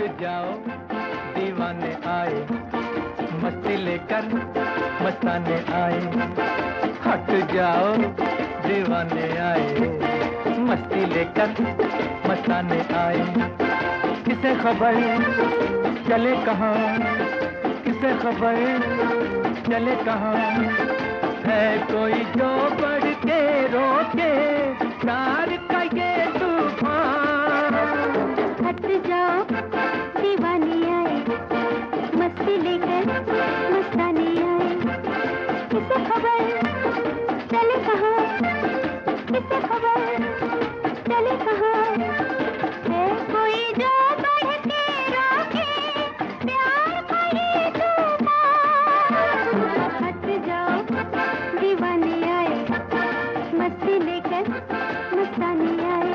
जाओ दीवाने आए, मस्ती लेकर मस्ताने आए। हट जाओ दीवाने आए, मस्ती लेकर मस्ताने आए। किसे खबर चले कहाँ, किसे खबर चले कहाँ, है कोई जो बढ़ के रोके प्यार का ये तूफान। हट जाओ दीवाने आए, मस्ती लेकर मस्ताने आए। किसे खबर चले कहाँ, किसे खबर चले कहाँ, है कोई जो बढ़ के रोके प्यार का ये तूफान। हट जाओ दीवाने आए, मस्ती लेकर मस्ताने आए।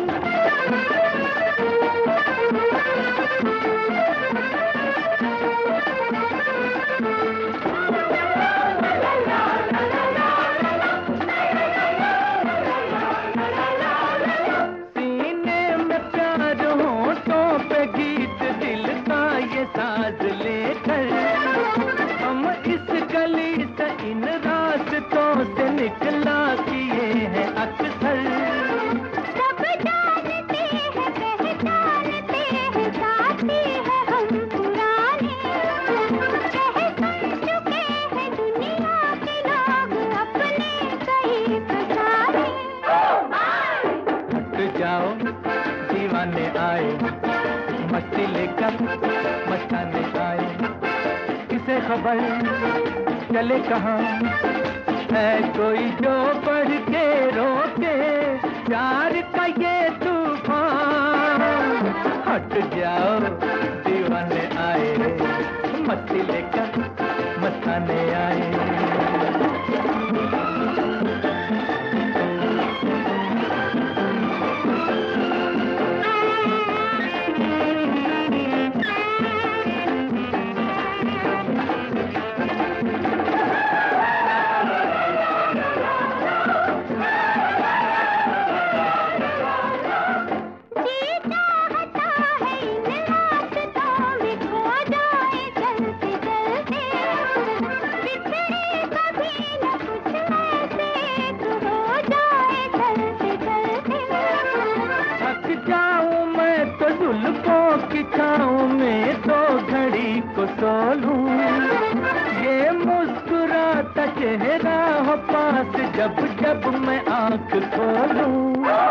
साज लेकर हम इस गली से इन रास्तों से निकला किए हैं अक्सर। सब जानते हैं पहचानते हैं, साथी हैं हम पुराने, कह सुन चुके हैं दुनिया के लोग अपने कई फसाने। हट जाओ दीवाने आए, मस्ती लेकर मस्ताने आए। किसे खबर चले कहाँ, है कोई जो बढ़ के रोके प्यार का ये तूफान। हट जाओ दीवाने आए, मस्ती लेकर मस्ताने आए। की छाँव में दो घड़ी को सो लूं, ये मुस्कुराता चेहरा हो पास जब जब मैं आँख खोलूं।